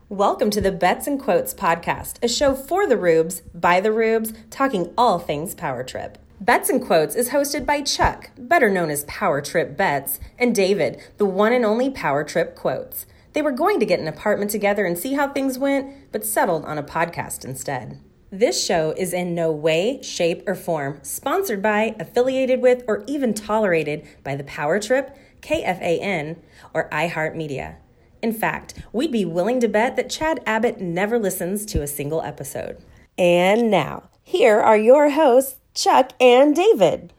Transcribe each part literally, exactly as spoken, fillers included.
Welcome to the Bets and Quotes podcast, a show for the rubes, by the rubes, talking all things Power Trip. Bets and Quotes is hosted by Chuck, better known as Power Trip Bets, and David, the one and only Power Trip Quotes. They were going to get an apartment together and see how things went, but settled on a podcast instead. This show is in no way, shape, or form sponsored by, affiliated with, or even tolerated by the Power Trip, K F A N, or iHeartMedia. In fact, we'd be willing to bet that Chad Abbott never listens to a single episode. And now, here are your hosts, Chuck and David.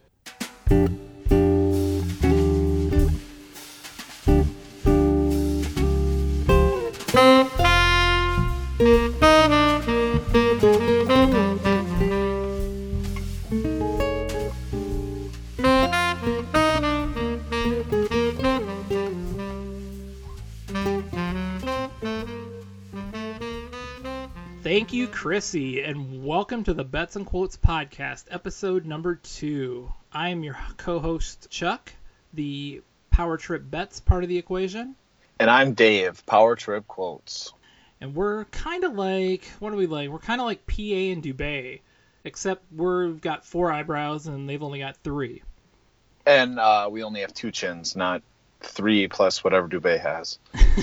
Thank you, Chrissy, and welcome to the Bets and Quotes podcast, episode number two. I am your co-host, Chuck, the Power Trip Bets part of the equation. And I'm Dave, Power Trip Quotes. And we're kind of like, what are we like? We're kind of like P A and Dubé, except we've got four eyebrows and they've only got three. And uh, we only have two chins, not three plus whatever Dubé has.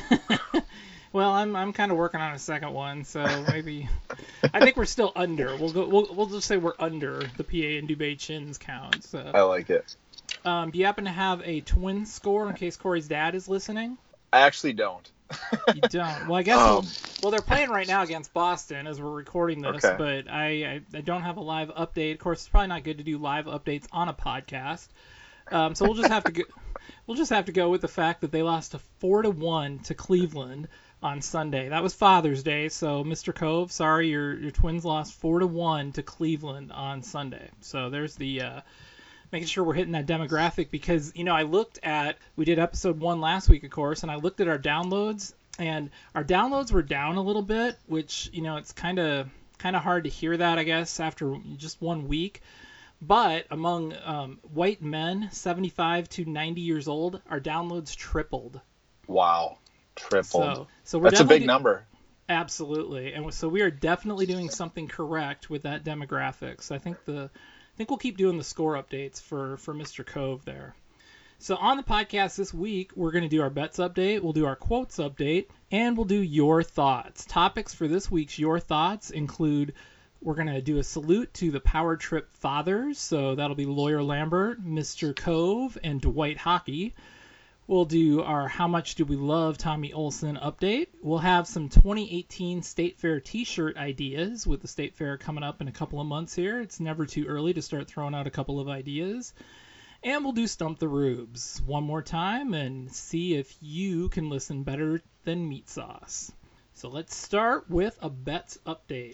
Well, I'm I'm kind of working on a second one, so maybe I think we're still under. We'll go. We'll we'll just say we're under the P A and Dubé chins count. So. I like it. Um, do you happen to have a twin score in case Corey's dad is listening? I actually don't. You don't. Well, I guess. Um, We'll, well, they're playing right now against Boston as we're recording this, okay. but I, I I don't have a live update. Of course, it's probably not good to do live updates on a podcast. Um, so we'll just have to go. We'll just have to go with the fact that they lost a four to one to Cleveland on Sunday. That was Father's Day, so Mister Cove, sorry, your your Twins lost four to one to Cleveland on Sunday. So there's the uh, making sure we're hitting that demographic because you know I looked at we did episode one last week, of course, and I looked at our downloads and our downloads were down a little bit, which you know it's kind of kind of hard to hear that I guess after just one week. But among um, white men, seventy-five to ninety years old, our downloads tripled. Wow. Tripled. So, so we're That's a big do- number. Absolutely, and so we are definitely doing something correct with that demographic. So I think the, I think we'll keep doing the score updates for for Mister Cove there. So on the podcast this week, we're going to do our bets update, we'll do our quotes update, and we'll do your thoughts. Topics for this week's your thoughts include we're going to do a salute to the Power Trip fathers. So that'll be Lawyer Lambert, Mister Cove, and Dwight Hockey. We'll do our How Much Do We Love Tommy Olson update. We'll have some twenty eighteen State Fair t-shirt ideas with the State Fair coming up in a couple of months here. It's never too early to start throwing out a couple of ideas. And we'll do Stump the Rubes one more time and see if you can listen better than Meat Sauce. So let's start with a bets update.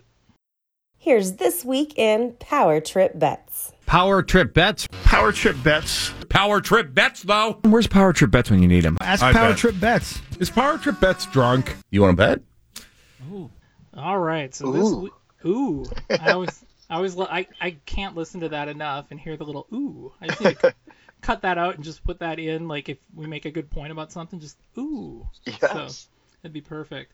Here's This Week in Power Trip Bets. Power Trip Bets. Power Trip Bets. Power Trip Bets, though. Where's Power Trip Bets when you need them? Ask I Power bet. Trip Bets. Is Power Trip Bets drunk? You want to bet? Ooh. All right. So this Ooh. week, ooh. I always, I always, I, I can't listen to that enough and hear the little ooh. I just need to cut that out and just put that in. Like if we make a good point about something, just ooh. Yes. So that'd be perfect.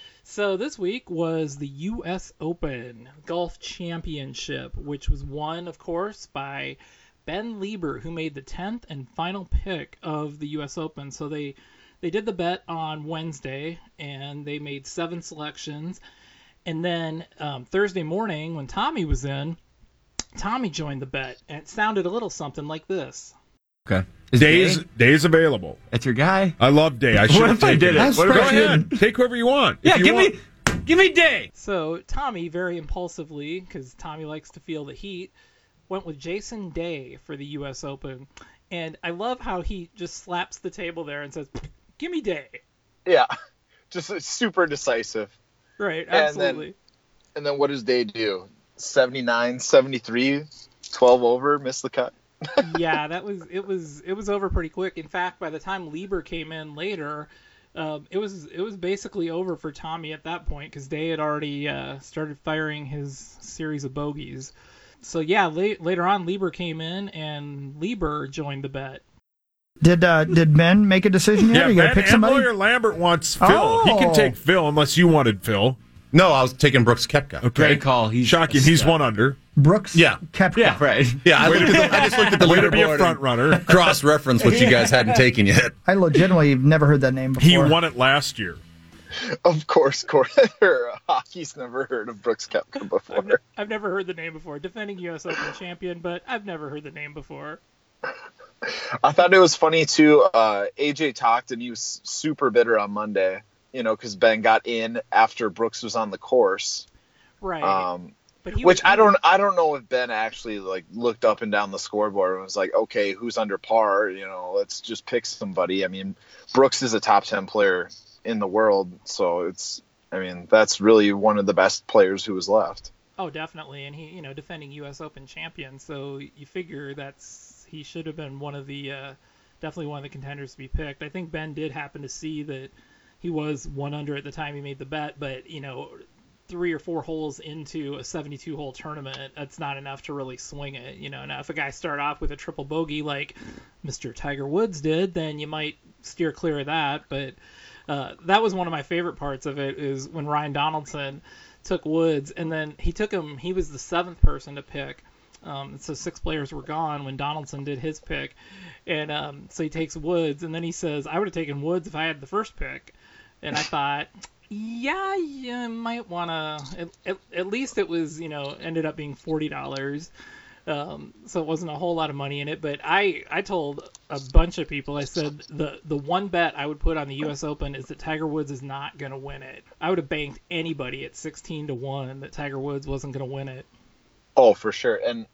So this week was the U S Open Golf Championship, which was won, of course, by Ben Lieber, who made the tenth and final pick of the U S Open. So they they did the bet on Wednesday, and they made seven selections. And then um, Thursday morning, when Tommy was in, Tommy joined the bet, and it sounded a little something like this. Okay. Day's Day? Day's available. That's your guy? I love Day. I should What have if I taken did it? it. What if Go I ahead. didn't? Take whoever you want. Yeah, If you give want. me give me Day. So Tommy, very impulsively, because Tommy likes to feel the heat, went with Jason Day for the U S Open. And I love how he just slaps the table there and says, give me Day. Yeah. Just super decisive. Right, And then- absolutely. And then what does Day do? seventy-nine, seventy-three, twelve over, miss the cut. Yeah, that was it was it was over pretty quick. In fact, by the time Lieber came in later, um, it was it was basically over for Tommy at that point because Day had already uh, started firing his series of bogeys. So yeah, late, later on Lieber came in and Lieber joined the bet. Did uh, did Ben make a decision yet? Yeah, Are you gonna Ben pick and somebody? Lawyer Lambert wants Phil. Oh. He can take Phil unless you wanted Phil. No, I was taking Brooks Koepka. Okay. Great call. He's Shocking. He's one under. Brooks Yeah. Koepka. Yeah, right. Yeah, I, looked at the, I just looked at the Way to be a leaderboard front runner. cross-reference what you guys hadn't taken yet. I legitimately have never heard that name before. He won it last year. Of course, Corey, hockey's never heard of Brooks Koepka before. I've, ne- I've never heard the name before. Defending U S Open champion, but I've never heard the name before. I thought it was funny too. Uh, A J talked and he was super bitter on Monday, you know, because Ben got in after Brooks was on the course. Right. Um, but he which was, I don't, I don't know if Ben actually like looked up and down the scoreboard and was like, okay, who's under par? You know, let's just pick somebody. I mean, Brooks is a top ten player in the world, so it's, I mean, that's really one of the best players who was left. Oh, definitely, and he, you know, defending U S Open champion. So you figure that's he should have been one of the uh, definitely one of the contenders to be picked. I think Ben did happen to see that he was one under at the time he made the bet, but you know, three or four holes into a seventy-two hole tournament, that's not enough to really swing it. You know, now if a guy started off with a triple bogey like Mister Tiger Woods did, then you might steer clear of that. But uh, that was one of my favorite parts of it, is when Ryan Donaldson took Woods, and then he took him, he was the seventh person to pick. Um, so six players were gone when Donaldson did his pick. And um, so he takes Woods, and then he says, I would have taken Woods if I had the first pick. And I thought, yeah, you might want to, at, at, at least it was, you know, ended up being forty dollars. Um, so it wasn't a whole lot of money in it, but I, I told a bunch of people, I said the, the one bet I would put on the U S Open is that Tiger Woods is not going to win it. I would have banked anybody at sixteen to one that Tiger Woods wasn't going to win it. Oh, for sure. And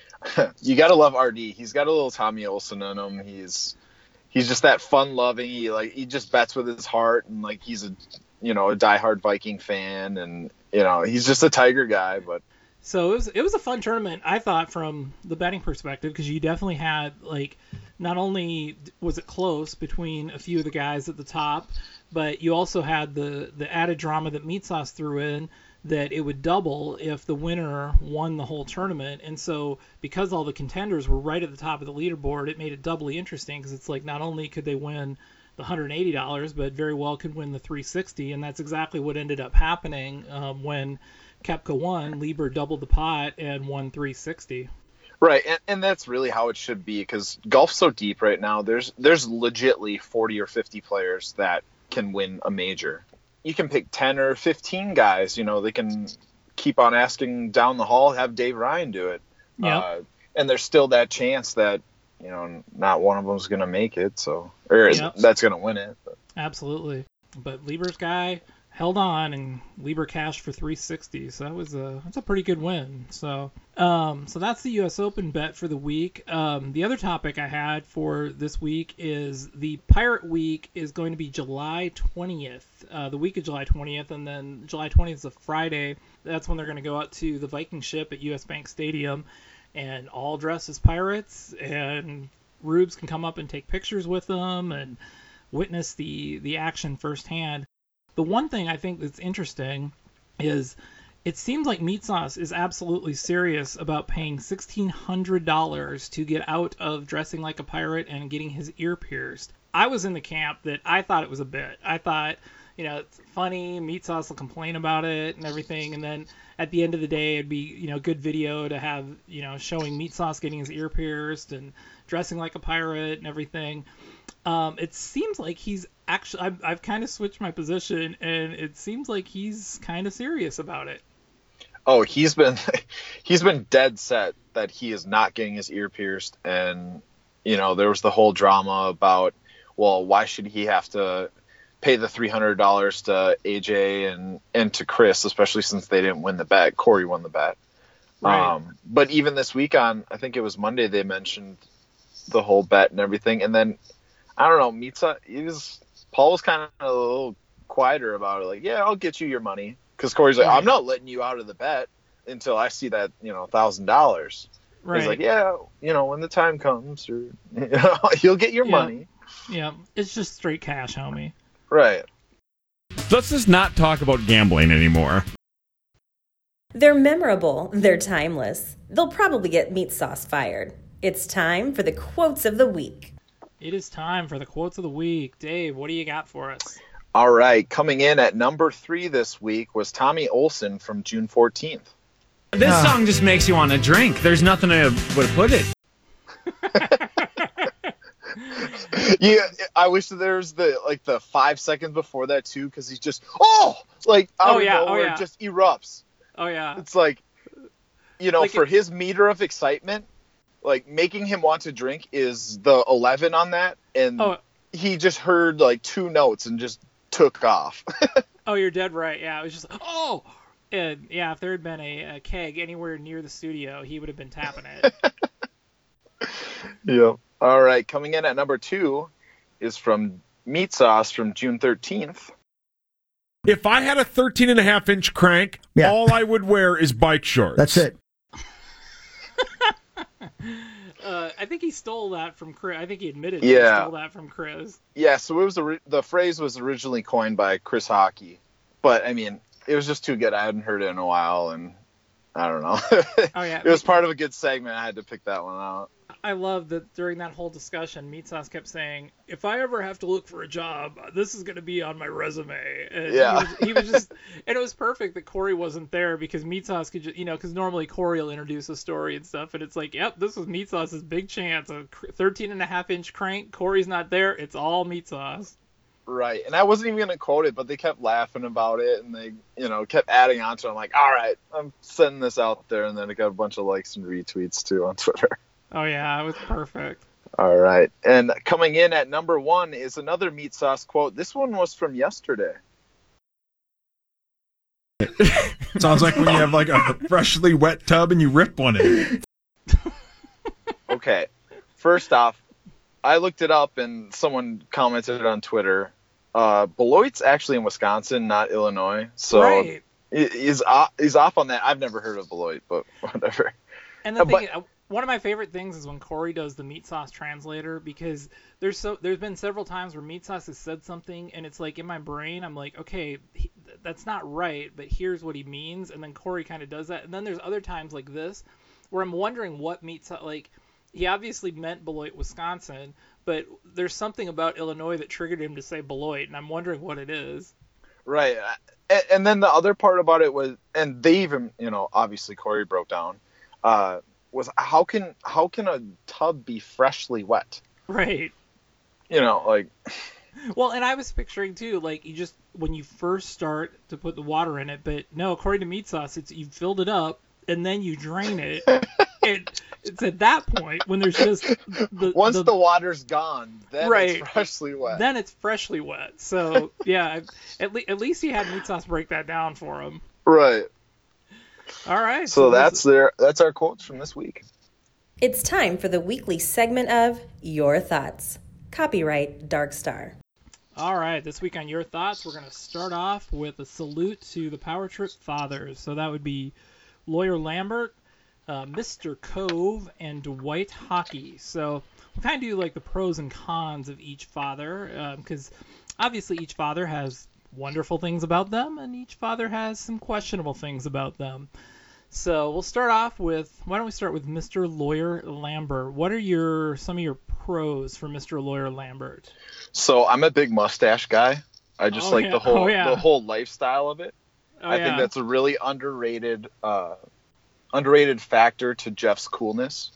you got to love R D. He's got a little Tommy Olsen in him. He's, he's just that fun loving. He like, he just bets with his heart, and like, he's a, you know, a diehard Viking fan, and, you know, he's just a Tiger guy, but. So it was it was a fun tournament, I thought, from the betting perspective, because you definitely had, like, not only was it close between a few of the guys at the top, but you also had the, the added drama that Meat Sauce threw in, that it would double if the winner won the whole tournament. And so because all the contenders were right at the top of the leaderboard, it made it doubly interesting, because it's like not only could they win the one hundred eighty dollars, but very well could win the three hundred sixty dollars, and that's exactly what ended up happening um, when Koepka won. Lieber doubled the pot and won three hundred sixty. Right, and, and that's really how it should be, because golf's so deep right now. There's there's legitly forty or fifty players that can win a major. You can pick ten or fifteen guys. You know, they can keep on asking down the hall, have Dave Ryan do it. Yeah. Uh, and there's still that chance that, you know, not one of them's going to make it, so or Yep. that's going to win it. But. Absolutely. But Lieber's guy held on, and Lieber cashed for three hundred sixty, so that was a that's a pretty good win. So um so that's the U S Open bet for the week. Um the other topic I had for this week is the Pirate Week is going to be July twentieth, uh, the week of July twentieth, and then July twentieth is a Friday. That's when they're going to go out to the Viking ship at U S Bank Stadium, and all dressed as pirates, and Rubes can come up and take pictures with them and witness the the action firsthand. The one thing I think that's interesting is it seems like Meat Sauce is absolutely serious about paying sixteen hundred dollars to get out of dressing like a pirate and getting his ear pierced. I was in the camp that I thought it was a bit. I thought, you know, it's funny, Meat Sauce will complain about it and everything, and then at the end of the day it'd be, you know, good video to have, you know, showing Meat Sauce getting his ear pierced and dressing like a pirate and everything. Um, it seems like he's actually, I've, I've kind of switched my position, and it seems like he's kind of serious about it. Oh, he's been he's been dead set that he is not getting his ear pierced, and you know, there was the whole drama about, well, why should he have to pay the three hundred dollars to A J and and to Chris, especially since they didn't win the bet. Corey won the bet. Right. Um, but even this week on, I think it was Monday, they mentioned the whole bet and everything, and then I don't know, Mitsa, he was Paul was kind of a little quieter about it, like, yeah, I'll get you your money. Because Corey's like, Right. I'm not letting you out of the bet until I see that, you know, one thousand dollars. Right. He's like, yeah, you know, when the time comes, or, you know, you'll get your Yeah. money. Yeah, it's just straight cash, homie. Right. Let's just not talk about gambling anymore. They're memorable, they're timeless. They'll probably get Meat Sauce fired. It's time for the quotes of the week. It is time for the quotes of the week. Dave, what do you got for us? All right, coming in at number three this week was Tommy Olson from June fourteenth. This uh. song just makes you want to drink. There's nothing I would put it. Yeah, I wish that there was the like the five seconds before that too, because he's just oh like out oh, of yeah, nowhere oh, yeah. just erupts. Oh yeah, it's like you know like for it, his meter of excitement, like making him want to drink is the eleven on that, and oh. he just heard like two notes and just took off. Oh, you're dead right. Yeah, it was just oh, and yeah, if there had been a, a keg anywhere near the studio, he would have been tapping it. Yeah. All right, coming in at number two is from Meat Sauce from June thirteenth. If I had a thirteen and a half inch crank, yeah. all I would wear is bike shorts. That's it. uh, I think he stole that from Chris. I think he admitted yeah. he stole that from Chris. Yeah, so it was the, the phrase was originally coined by Chris Hockey. But, I mean, it was just too good. I hadn't heard it in a while, and I don't know. Oh, yeah. It was part of a good segment. I had to pick that one out. I love that during that whole discussion, Meat Sauce kept saying, if I ever have to look for a job, this is going to be on my resume. And yeah. He was, he was just, and it was perfect that Corey wasn't there because Meat Sauce could just, you know, because normally Corey will introduce a story and stuff. And it's like, yep, this was Meat Sauce's big chance. A thirteen and a half inch crank. Corey's not there. It's all Meat Sauce. Right. And I wasn't even going to quote it, but they kept laughing about it and they, you know, kept adding on to it. I'm like, all right, I'm sending this out there. And then it got a bunch of likes and retweets too on Twitter. Oh, yeah, it was perfect. All right. And coming in at number one is another Meat Sauce quote. This one was from yesterday. Sounds like when you have like a freshly wet tub and you rip one in. Okay. First off, I looked it up and someone commented on Twitter. Uh, Beloit's actually in Wisconsin, not Illinois. So right. he's, off, he's off on that. I've never heard of Beloit, but whatever. And the uh, thing but, is, one of my favorite things is when Corey does the Meat Sauce translator, because there's so there's been several times where Meat Sauce has said something and it's like in my brain I'm like, okay, he, that's not right, but here's what he means, and then Corey kind of does that. And then there's other times like this where I'm wondering what Meat Sauce, like he obviously meant Beloit, Wisconsin, but there's something about Illinois that triggered him to say Beloit, and I'm wondering what it is. Right. And, and then the other part about it was, and they even, you know, obviously Corey broke down, uh, was how can how can a tub be freshly wet? Right. You know, like. Well, and I was picturing too, like you just when you first start to put the water in it, but no, according to Meat Sauce, it's you filled it up and then you drain it. And it's at that point when there's just the, once the, the water's gone, then right, it's freshly wet. Then it's freshly wet. So yeah, at, le- at least he had Meat Sauce break that down for him. Right. All right. So, so that's their that's our quotes from this week. It's time for the weekly segment of Your Thoughts. Copyright Dark Star. All right. This week on Your Thoughts, we're going to start off with a salute to the Power Trip fathers. So that would be Lawyer Lambert, uh, Mister Cove, and Dwight Hockey. So we'll kind of do like the pros and cons of each father, because um, obviously each father has wonderful things about them, and each father has some questionable things about them. So we'll start off with, why don't we start with Mister Lawyer Lambert? What are your some of your pros for Mister Lawyer Lambert? So I'm a big mustache guy. I just oh, like yeah. the whole oh, yeah. the whole lifestyle of it. Oh, I yeah. think that's a really underrated uh, underrated factor to Jeff's coolness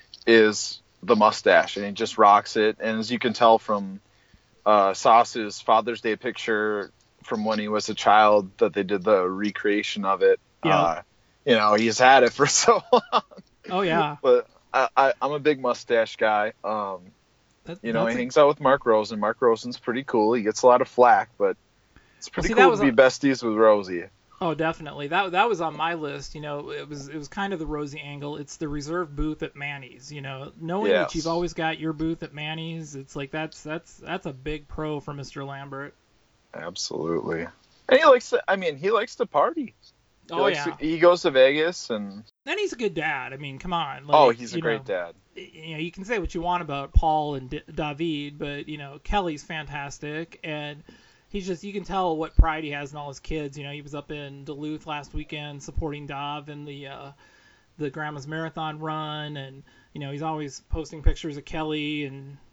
is the mustache, and he just rocks it. And as you can tell from uh, Sauce's Father's Day picture from when he was a child that they did the recreation of it. Yeah. Uh, you know, he's had it for so long. Oh, yeah. But I, I, I'm a big mustache guy. Um, that, you know, he a... hangs out with Mark Rosen. Mark Rosen's pretty cool. He gets a lot of flack, but it's pretty well, see, cool to be on... besties with Rosie. Oh, definitely. That that was on my list. You know, it was it was kind of the Rosie angle. It's the reserved booth at Manny's. You know, knowing yes. that you've always got your booth at Manny's, it's like that's that's that's a big pro for Mister Lambert. Absolutely. And he likes to, I mean, he likes to party. He oh, yeah. To, he goes to Vegas and... And he's a good dad. I mean, come on. Like, oh, he's a great know, dad. You know, you can say what you want about Paul and D- David, but, you know, Kelly's fantastic. And he's just, you can tell what pride he has in all his kids. You know, he was up in Duluth last weekend supporting Dav in the, uh, the Grandma's Marathon run. And, you know, he's always posting pictures of Kelly and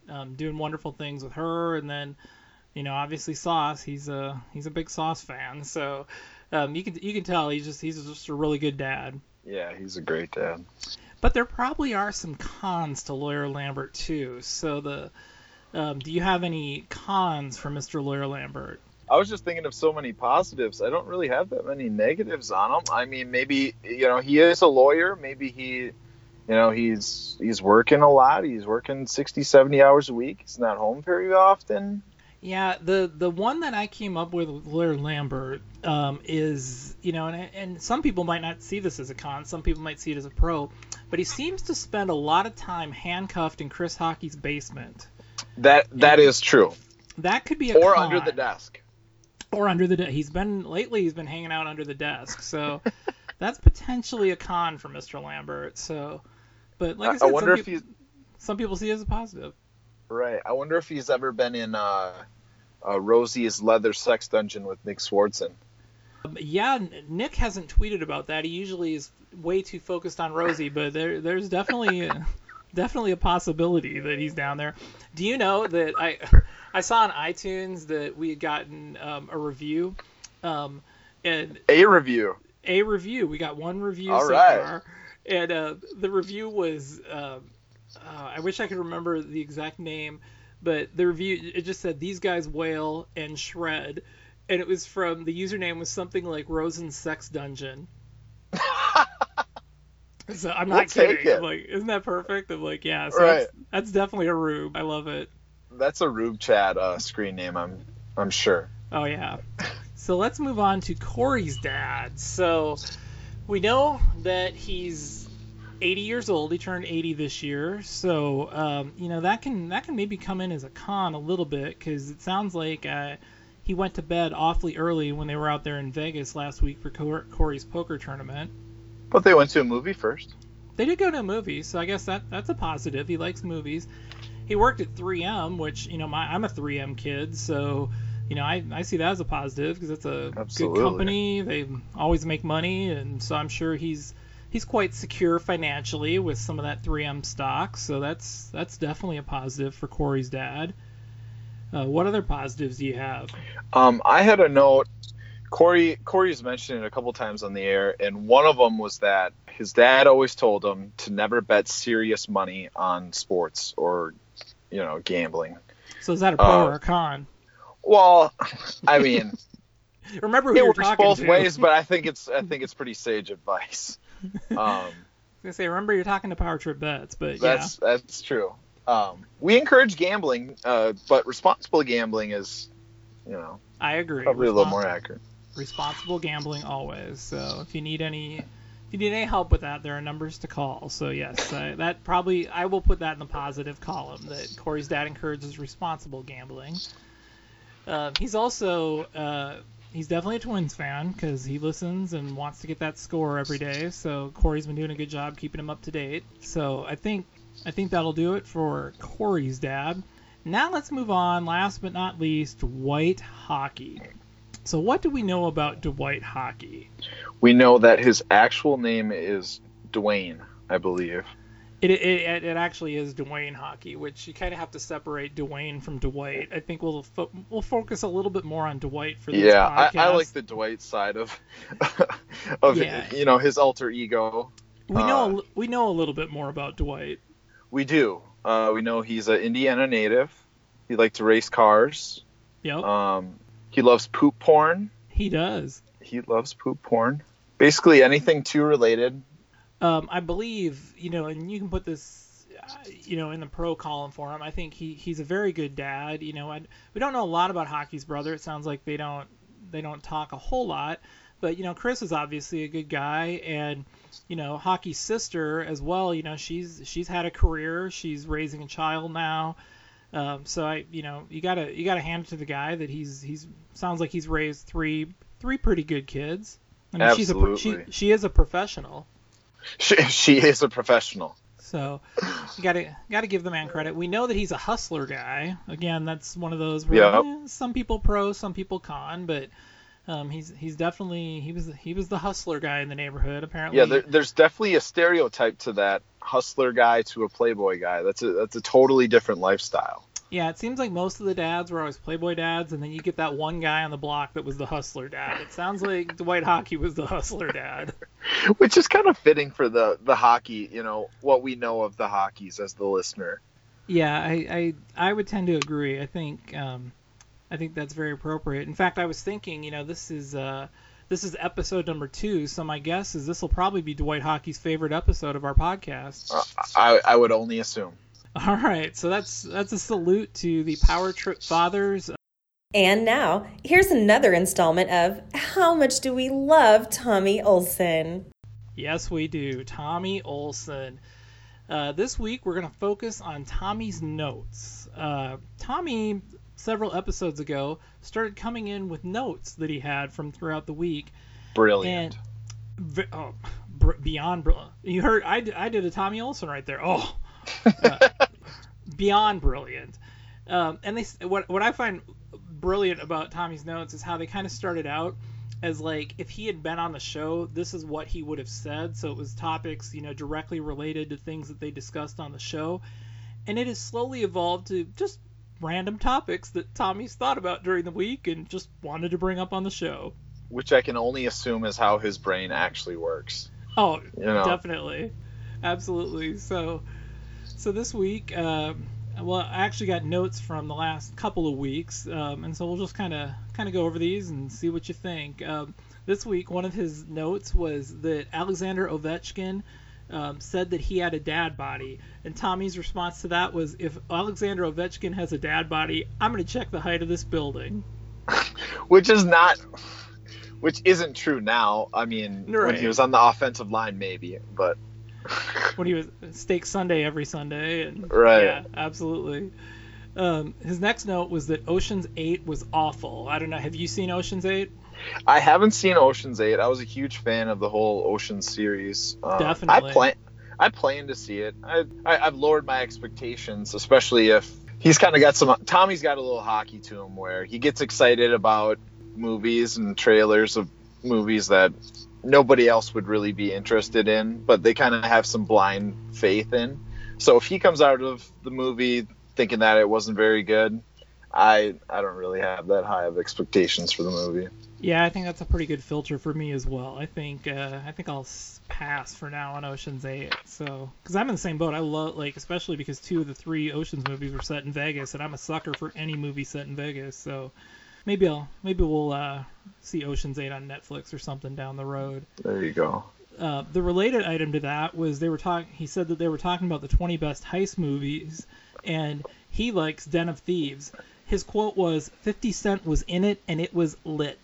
um, doing wonderful things with her, and then, you know, obviously Sauce. He's a he's a big Sauce fan, so um, you can you can tell he's just he's just a really good dad. Yeah, he's a great dad. But there probably are some cons to Lawyer Lambert too. So the um, do you have any cons for Mister Lawyer Lambert? I was just thinking of so many positives. I don't really have that many negatives on him. I mean, maybe, you know, he is a lawyer. Maybe he, you know, he's he's working a lot. He's working sixty, seventy hours a week. He's not home very often. Yeah, the the one that I came up with with Lawyer Lambert um, is, you know, and, and some people might not see this as a con. Some people might see it as a pro. But he seems to spend a lot of time handcuffed in Chris Hockey's basement. That That and is true. That could be a Or con. under the desk. Or under the desk. He's been lately. He's been hanging out under the desk, so that's potentially a con for Mister Lambert. So, but like I said, I wonder some, if people, he's some people see it as a positive. right. I wonder if he's ever been in uh, uh, Rosie's leather sex dungeon with Nick Swartzen. Um, yeah, Nick hasn't tweeted about that. He usually is way too focused on Rosie, but there, there's definitely, definitely a possibility that he's down there. Do you know that I? I saw on iTunes that we had gotten um, a review, um, and A review. A review. We got one review All so right. far, and uh, the review was. Uh, uh, I wish I could remember the exact name, but the review it just said these guys wail and shred, and it was from the username was something like Rosen's Sex Dungeon. So I'm not We'll take kidding. it. I'm like, isn't that perfect? I'm like, yeah. So Right. that's, that's definitely a rube. I love it. That's a Rube Chat uh, screen name, I'm I'm sure. Oh, yeah. So let's move on to Corey's dad. So we know that he's eighty years old. He turned eighty this year. So, um, you know, that can that can maybe come in as a con a little bit because it sounds like uh, he went to bed awfully early when they were out there in Vegas last week for Cor- Corey's poker tournament. But they went to a movie first. They did go to a movie, so I guess that that's a positive. He likes movies. He worked at three M, which, you know, my, I'm a three M kid, so, you know, I, I see that as a positive because it's a Absolutely. good company. They always make money, and so I'm sure he's he's quite secure financially with some of that three M stock, so that's that's definitely a positive for Corey's dad. Uh, what other positives do you have? Um, I had a note. Corey Corey's mentioned it a couple times on the air, and one of them was that his dad always told him to never bet serious money on sports or, you know, gambling. So is that a pro Uh, or a con? Well, I mean, Remember who it you're works talking both to. ways, but I think it's I think it's pretty sage advice. Um, I was gonna say, remember you're talking to Power Trip Bets, but that's that's true. Um, we encourage gambling, uh, but responsible gambling is, you know, yeah, I agree. probably a little Respons- more accurate. Responsible gambling always. So if you need any, if you need any help with that, there are numbers to call. So yes, I, that probably I will put that in the positive column that Corey's dad encourages responsible gambling. Uh, he's also uh, he's definitely a Twins fan because he listens and wants to get that score every day. So Corey's been doing a good job keeping him up to date. So I think I think that'll do it for Corey's dad. Now let's move on. Last but not least, Dwight Hockey. So what do we know about Dwight Hockey? We know that his actual name is Dwayne, I believe. It it, it actually is Dwayne Hockey, which you kind of have to separate Dwayne from Dwight. I think we'll fo- we'll focus a little bit more on Dwight for this Yeah, I, podcast. I like the Dwight side of of Yeah. you know, his alter ego. We know uh, a, li- we know a little bit more about Dwight. We do. Uh, we know he's an Indiana native. He likes to race cars. Yep, Um, he loves poop porn. he does. He loves poop porn. Basically anything too related. Um, I believe, you know, and you can put this, uh, you know, in the pro column for him. I think he, he's a very good dad. You know, I, we don't know a lot about Hockey's brother. It sounds like they don't they don't talk a whole lot. But, you know, Chris is obviously a good guy. And, you know, Hockey's sister as well, you know, she's she's had a career. She's raising a child now. Um, so, I, you know, you got to you gotta hand it to the guy that he's he's sounds like he's raised three three pretty good kids. I mean, Absolutely. she's a, she, she is a professional. She, she is a professional. So you gotta gotta give the man credit. We know that he's a hustler guy. Again, that's one of those where Yep. eh, some people pro, some people con, but Um, he's he's definitely he was he was the hustler guy in the neighborhood apparently. Yeah, there, there's definitely a stereotype to that hustler guy to a playboy guy. That's a that's a totally different lifestyle. Yeah, it seems like most of the dads were always playboy dads, and then you get that one guy on the block that was the hustler dad. It sounds like Dwight Hockey was the hustler dad. Which is kind of fitting for the, the hockey, you know, what we know of the Hockeys as the listener. Yeah, I, I, I would tend to agree. I think um, I think that's very appropriate. In fact, I was thinking, you know, this is uh, this is episode number two, so my guess is this will probably be Dwight Hockey's favorite episode of our podcast. Uh, I, I would only assume. All right, so that's that's a salute to the Power Trip fathers. And now, here's another installment of How Much Do We Love Tommy Olson? Yes, we do. Tommy Olson. Uh, this week, we're going to focus on Tommy's notes. Uh, Tommy, several episodes ago, started coming in with notes that he had from throughout the week. Brilliant. And, oh, br- beyond brilliant. You heard, I, I did a Tommy Olson right there. Oh, uh, beyond brilliant. Um, and they what what I find brilliant about Tommy's notes is how they kind of started out as like if he had been on the show, this is what he would have said. So it was topics, you know, directly related to things that they discussed on the show, and it has slowly evolved to just random topics that Tommy's thought about during the week and just wanted to bring up on the show. Which I can only assume is how his brain actually works. Oh, you know? Definitely, absolutely. So. So this week, uh, well, I actually got notes from the last couple of weeks, um, and so we'll just kind of kind of go over these and see what you think. Um, this week, one of his notes was that Alexander Ovechkin um, said that he had a dad body, and Tommy's response to that was, if Alexander Ovechkin has a dad body, I'm going to check the height of this building. Which is not, which isn't true now. I mean, right. When he was on the offensive line, maybe, but... when he was Steak Sunday every Sunday, and right, yeah, absolutely. Um, his next note was that Ocean's Eight was awful. I don't know. Have you seen Ocean's Eight? I haven't seen Ocean's Eight. I was a huge fan of the whole Ocean series. Um, Definitely. I plan. I plan to see it. I, I I've lowered my expectations, especially if he's kind of got some. Tommy's got a little hockey to him, where he gets excited about movies and trailers of movies that nobody else would really be interested in, but they kind of have some blind faith in. So if he comes out of the movie thinking that it wasn't very good, I I don't really have that high of expectations for the movie. Yeah, I think that's a pretty good filter for me as well. I think uh, I think I'll pass for now on Ocean's Eight. So, because I'm in the same boat. I love, like, especially because two of the three Ocean's movies were set in Vegas, and I'm a sucker for any movie set in Vegas. So. Maybe I'll maybe we'll uh, see Ocean's Eight on Netflix or something down the road. There you go. Uh, the related item to that was they were talking. He said that they were talking about the twenty best heist movies, and he likes Den of Thieves. His quote was, fifty Cent was in it, and it was lit.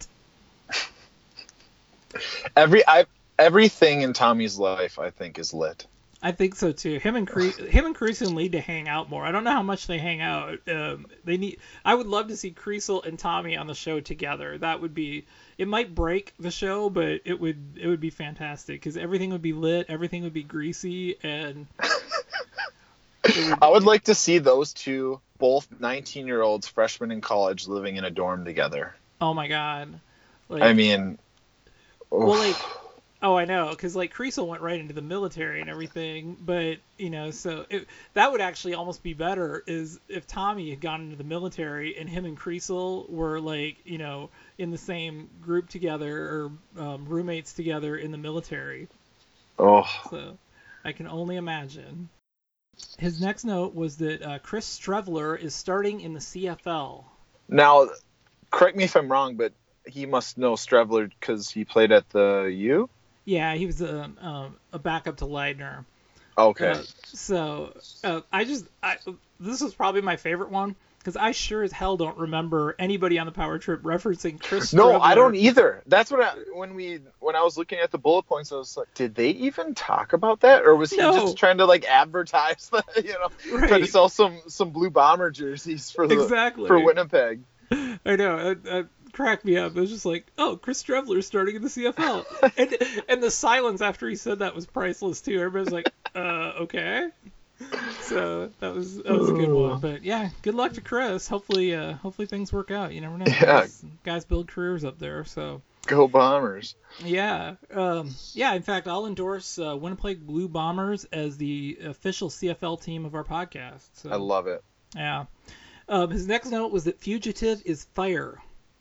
Every I everything in Tommy's life, I think, is lit. I think so too. Him and Cre- him and Creasel need to hang out more. I don't know how much they hang out. Um, they need. I would love to see Creasel and Tommy on the show together. That would be. It might break the show, but it would. It would be fantastic because everything would be lit. Everything would be greasy, and. would, I would like to see those two, both nineteen-year-olds, freshmen in college, living in a dorm together. Oh my God. Like, I mean. Well, oof. like. Oh, I know, because like Creasel went right into the military and everything, but you know, so it, that would actually almost be better is if Tommy had gone into the military and him and Creasel were like, you know, in the same group together or um, roommates together in the military. Oh. So I can only imagine. His next note was that uh, Chris Streveler is starting in the C F L. Now, correct me if I'm wrong, but he must know Streveler because he played at the U? Yeah, he was a, um, a backup to Leitner. Okay. Uh, so uh, I just I, this is probably my favorite one because I sure as hell don't remember anybody on the Power Trip referencing Chris. No, Streveler. I don't either. That's what I, when we when I was looking at the bullet points, I was like, did they even talk about that, or was he no. just trying to like advertise that, you know, right. trying to sell some some Blue Bomber jerseys for the exactly. for Winnipeg? I know. I, I, cracked me up. It was just like, oh, Chris Streveler starting in the C F L, and and the silence after he said that was priceless too. Everybody was like, uh, okay. So that was that was a good one. But yeah, good luck to Chris. Hopefully, uh, hopefully things work out. You never know. Yeah. Guys, guys build careers up there. So Go Bombers. yeah, um, yeah. In fact, I'll endorse uh, Winnipeg Blue Bombers as the official C F L team of our podcast. So, I love it. yeah. Um, his next note was that fugitive is fire.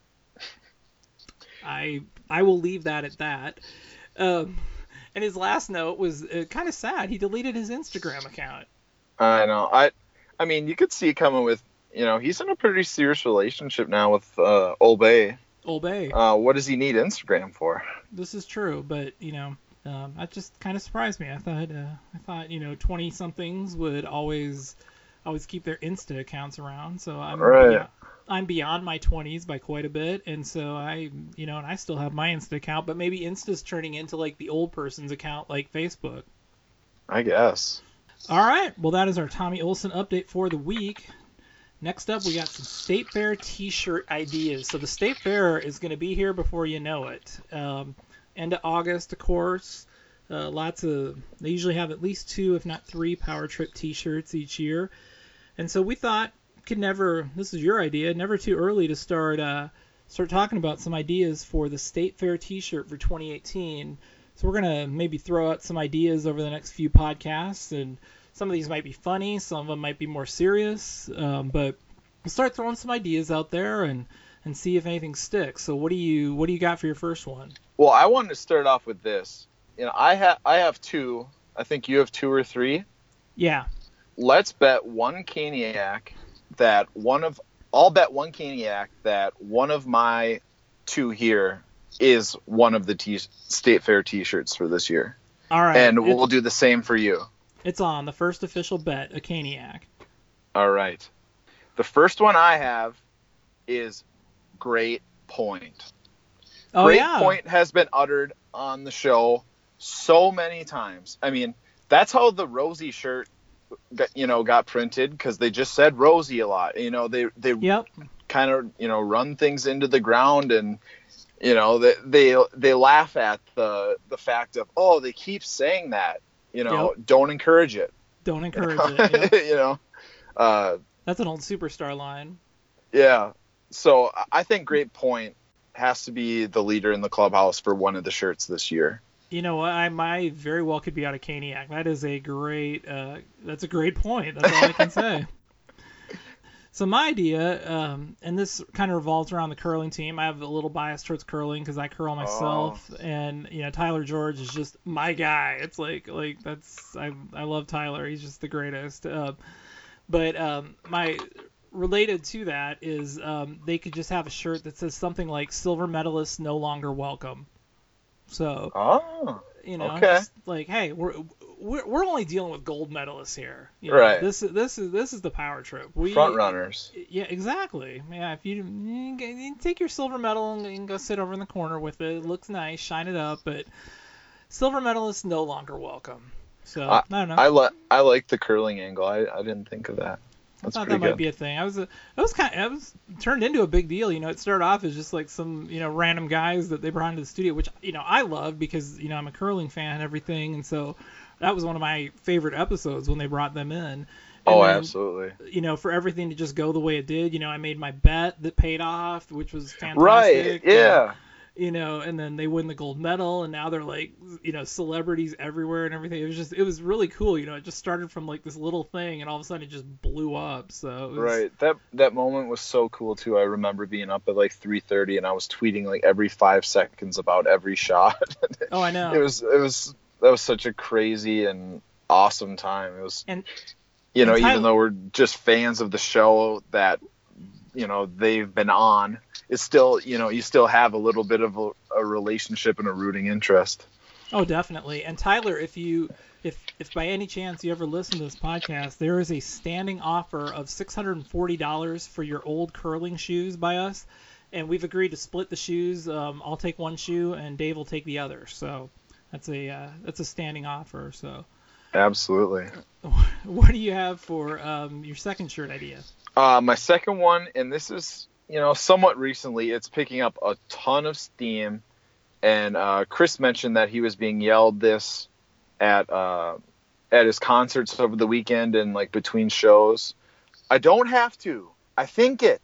I I will leave that at that. Um, and his last note was uh, kind of sad. He deleted his Instagram account. I know. I, I mean, you could see it coming with, you know, he's in a pretty serious relationship now with uh, Old Bay. Old Bay. Uh, what does he need Instagram for? This is true, but you know, um, that just kind of surprised me. I thought, uh, I thought, you know, twenty somethings would always, always keep their Insta accounts around. So I'm, Right. beyond, I'm beyond my twenties by quite a bit, and so I, you know, and I still have my Insta account, but maybe Insta's turning into like the old person's account, like Facebook. I guess. All right, well that is our Tommy Olson update for the week. Next up, we got some State Fair T-shirt ideas. So the State Fair is going to be here before you know it. Um, end of August, of course. Uh, lots of they usually have at least two, if not three, Power Trip T-shirts each year. And so we thought, could never. This is your idea. Never too early to start uh, start talking about some ideas for the State Fair T-shirt for twenty eighteen. So we're gonna maybe throw out some ideas over the next few podcasts, and some of these might be funny, some of them might be more serious, um, but we'll start throwing some ideas out there and, and see if anything sticks. So what do you what do you got for your first one? Well, I wanted to start off with this. You know, I have I have two. I think you have two or three. Yeah. Let's bet one Caniac that one of I'll bet one Caniac that one of my two here is one of the t- State Fair T-shirts for this year. All right. And it's, we'll do the same for you. It's on the first official bet, a Caniac. All right. The first one I have is Great Point. Oh Great yeah. Point has been uttered on the show so many times. I mean, that's how the Rosie shirt, got, you know, got printed, because they just said Rosie a lot. You know, they they Yep. kind of, you know, run things into the ground, and you know, they they they laugh at the the fact of, oh, they keep saying that. You know, Yep. don't encourage it. Don't encourage it. Yep. You know, uh, That's an old superstar line. yeah. So I think Great Point has to be the leader in the clubhouse for one of the shirts this year. You know what? I might very well could be out of Caniac. That is a great. Uh, that's a great point. That's all I can say. So my idea, um, and this kind of revolves around the curling team. I have a little bias towards curling because I curl myself, Oh. and you know Tyler George is just my guy. It's like like that's I I love Tyler. He's just the greatest. Uh, but um, my related to that is um, they could just have a shirt that says something like "Silver medalists no longer welcome." So Oh, you know, okay. just like, hey, we're, we're we're only dealing with gold medalists here. You know, Right. This is this is this is the power trip. We front runners. Yeah, exactly. Yeah, if you, you, can- you take your silver medal and, and go sit over in the corner with it, it looks nice, shine it up, but silver medalists no longer welcome. So I, I, don't know. I like I like the curling angle. I, I didn't think of that. I That's thought pretty that might good. be a thing. I was, a, it was kind of, it was turned into a big deal. You know, it started off as just like some, you know, random guys that they brought into the studio, which, you know, I love because, you know, I'm a curling fan and everything. And so that was one of my favorite episodes when they brought them in. And Oh, then, absolutely. You know, for everything to just go the way it did, you know, I made my bet that paid off, which was fantastic. Right. Yeah. And, you know, and then they win the gold medal, and now they're like, you know, celebrities everywhere and everything. It was just, it was really cool. You know, it just started from like this little thing, and all of a sudden it just blew up. So it was, Right. That that moment was so cool too. I remember being up at like three thirty and I was tweeting like every five seconds about every shot. Oh, I know. It was it was that was such a crazy and awesome time. It was, And you know, and Tyler- even though we're just fans of the show that, you know, they've been on, it's still, you know, you still have a little bit of a, a relationship and a rooting interest. Oh, definitely. And Tyler, if you, if if by any chance you ever listen to this podcast, there is a standing offer of six hundred forty dollars for your old curling shoes by us, and we've agreed to split the shoes. Um, I'll take one shoe, and Dave will take the other. So that's a uh, that's a standing offer. So Absolutely. what do you have for um, your second shirt idea? Uh, my second one, and this is, you know, somewhat recently, it's picking up a ton of steam. And uh, Chris mentioned that he was being yelled this at uh, at his concerts over the weekend and like between shows. I don't have to. I think it.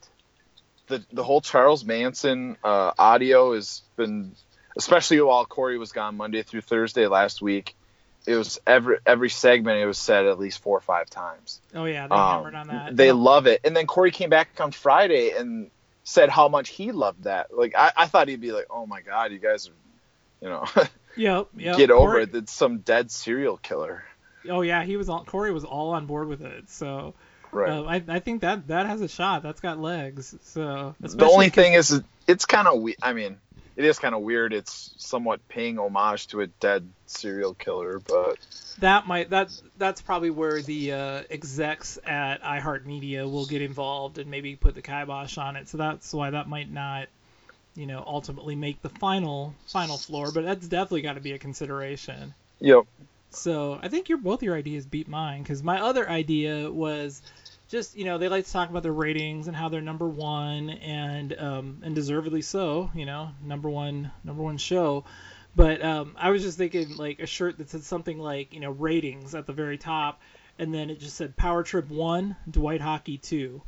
The the whole Charles Manson uh, audio has been, especially while Corey was gone Monday through Thursday last week, it was every every segment it was said at least four or five times. Oh yeah, they um, hammered on that. They oh. love it. And then Corey came back on Friday and said how much he loved that. Like I, I thought he'd be like, oh my God, you guys are, you know, yep, yep. get over Corey, it. It's some dead serial killer. Oh yeah, he was all, Corey was all on board with it. So right. uh, I I think that that has a shot. That's got legs. So the only thing is, it's kind of we. I mean, it is kind of weird. It's somewhat paying homage to a dead serial killer, but that might that that's probably where the uh, execs at iHeartMedia will get involved and maybe put the kibosh on it. So that's why that might not, you know, ultimately make the final final floor. But that's definitely got to be a consideration. Yep. So I think your both your ideas beat mine, because my other idea was just, you know, they like to talk about their ratings and how they're number one and um, and deservedly so, you know, number one number one show. But um, I was just thinking like a shirt that said something like, you know, ratings at the very top, and then it just said Power Trip one, Dwight Hockey two.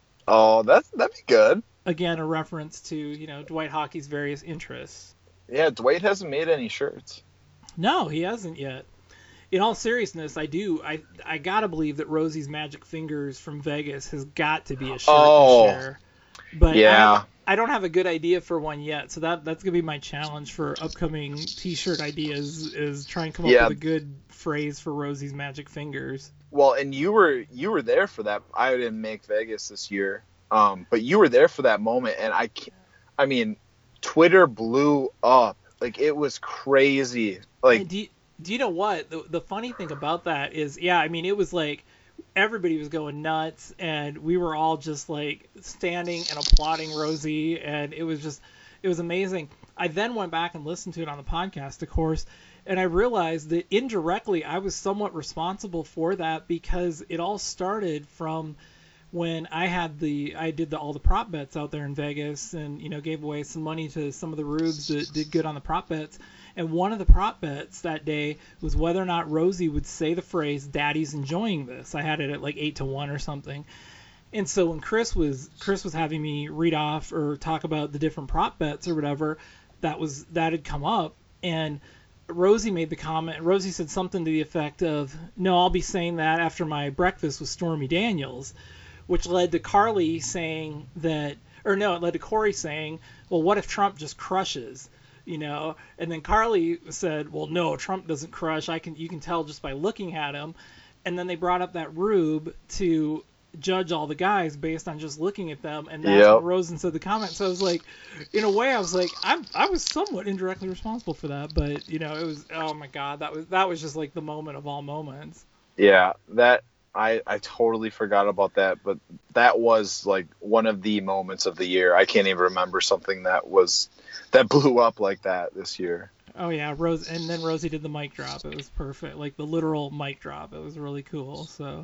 Oh, that's that'd be good. Again, a reference to, you know, Dwight Hockey's various interests. Yeah, Dwight hasn't made any shirts. No, he hasn't yet. In all seriousness, I do. I I gotta believe that Rosie's Magic Fingers from Vegas has got to be a shirt oh, this year. But yeah. I, have, I don't have a good idea for one yet, so that that's gonna be my challenge for upcoming T-shirt ideas. Is try and come up yeah. with a good phrase for Rosie's Magic Fingers. Well, and you were you were there for that. I didn't make Vegas this year, um, but you were there for that moment, and I, I mean, Twitter blew up. Like it was crazy. Like. Do you, Do you know what? The, the funny thing about that is, yeah, I mean, it was like everybody was going nuts, and we were all just like standing and applauding Rosie, and it was just, it was amazing. I then went back and listened to it on the podcast, of course, and I realized that indirectly I was somewhat responsible for that, because it all started from when I had the, I did the, all the prop bets out there in Vegas, and, you know, gave away some money to some of the rubes that did good on the prop bets. And one of the prop bets that day was whether or not Rosie would say the phrase "Daddy's enjoying this." I had it at like eight to one or something. And so when Chris was Chris was having me read off or talk about the different prop bets or whatever, that was that had come up, and Rosie made the comment. Rosie said something to the effect of, "No, I'll be saying that after my breakfast with Stormy Daniels," which led to Carly saying that, or no, it led to Corey saying, "Well, what if Trump just crushes?" You know, and then Carly said, "Well, no, Trump doesn't crush. I can, you can tell just by looking at him." And then they brought up that rube to judge all the guys based on just looking at them, and that's yep. what Rosen said the comment. So I was like, in a way, I was like, I'm, I was somewhat indirectly responsible for that, but you know, it was, oh my God, that was that was just like the moment of all moments. Yeah, that I I totally forgot about that, but that was like one of the moments of the year. I can't even remember something that was. That blew up like that this year. Oh yeah, Rose, and then Rosie did the mic drop. It was perfect, like the literal mic drop. It was really cool. So,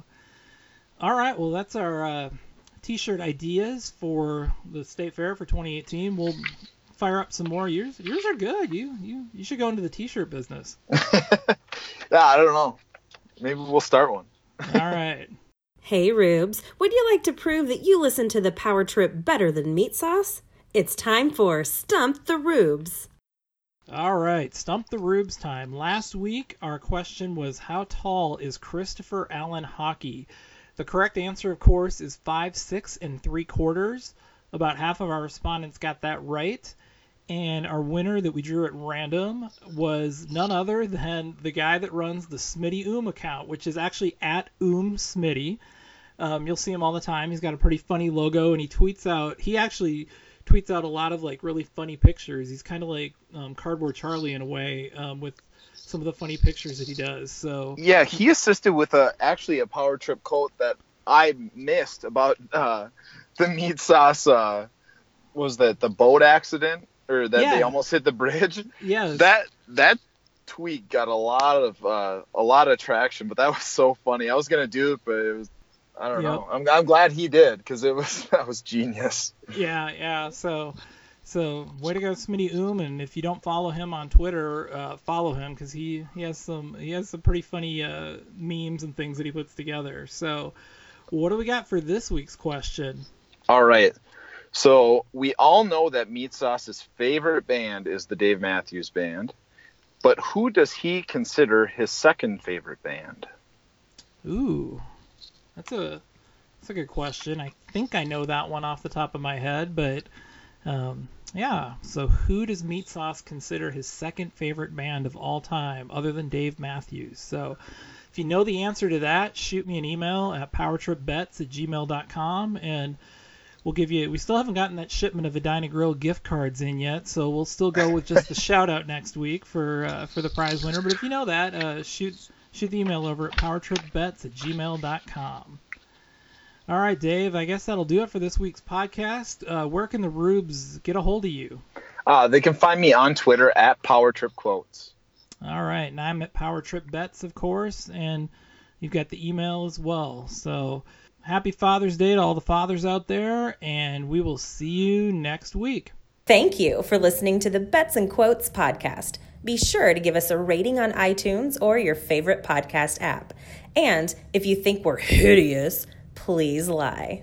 all right, well that's our uh, T-shirt ideas for the State Fair for twenty eighteen. We'll fire up some more. Yours, yours are good. You, you, you should go into the T-shirt business. Yeah, I don't know. Maybe we'll start one. All right. Hey Rubes, would you like to prove that you listen to the Power Trip better than meat sauce? It's time for Stump the Rubes. All right, Stump the Rubes time. Last week, our question was, how tall is Christopher Allen Hockey? The correct answer, of course, is five six and three quarters. About half of our respondents got that right. And our winner that we drew at random was none other than the guy that runs the Smitty Oom account, which is actually at Oom Smitty. Um, you'll see him all the time. He's got a pretty funny logo, and he tweets out, he actually tweets out a lot of like really funny pictures. He's kind of like um, Cardboard Charlie in a way, um, with some of the funny pictures that he does. So yeah, he assisted with a actually a Power Trip quote that I missed about uh, the meat sauce. Uh, was that the boat accident, or that yeah. they almost hit the bridge? Yeah. That that tweet got a lot of uh, a lot of traction, but that was so funny. I was gonna do it, but it was. I don't yep. know. I'm I'm glad he did, because it was that was genius. Yeah, yeah. So, So, way to go, Smitty Oom, and if you don't follow him on Twitter, uh, follow him because he, he has some he has some pretty funny uh, memes and things that he puts together. So, what do we got for this week's question? All right. So we all know that Meat Sauce's favorite band is the Dave Matthews Band, but who does he consider his second favorite band? Ooh, that's a that's a good question. I think I know that one off the top of my head, but um, yeah. So who does Meat Sauce consider his second favorite band of all time, other than Dave Matthews? So if you know the answer to that, shoot me an email at powertripbets at gmail dot com, and we'll give you. We still haven't gotten that shipment of Edina Grill gift cards in yet, so we'll still go with just the shout out next week for uh, for the prize winner. But if you know that, uh, shoot shoot the email over at powertripbets at gmail dot com. All right, Dave. I guess that'll do it for this week's podcast. Uh, where can the Rubes get a hold of you? Uh, they can find me on Twitter at PowerTripQuotes. All right, and I'm at PowerTripBets, of course, and you've got the email as well. So. Happy Father's Day to all the fathers out there, and we will see you next week. Thank you for listening to the Bets and Quotes podcast. Be sure to give us a rating on iTunes or your favorite podcast app. And if you think we're hideous, please lie.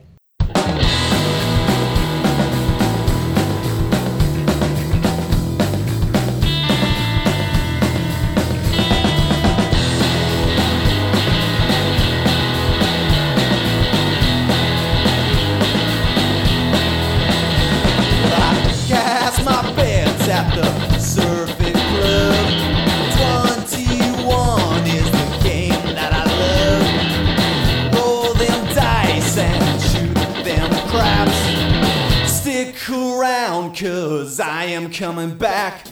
At the Surfing Club, twenty-one is the game that I love. Roll them dice and shoot them craps. Stick around, cause I am coming back.